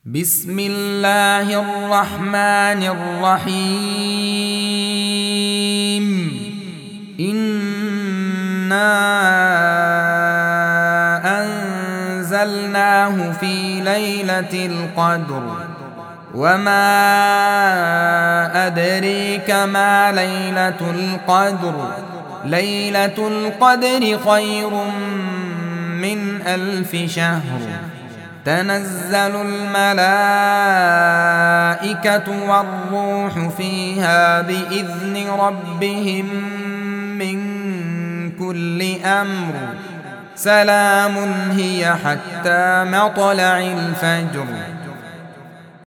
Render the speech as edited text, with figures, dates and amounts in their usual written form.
بسم الله الرحمن الرحيم إنا أنزلناه في ليلة القدر وما أدريك ما ليلة القدر ليلة القدر خير من 1000 شهر تنزل الملائكة والروح فيها بإذن ربهم من كل أمر سلام هي حتى مطلع الفجر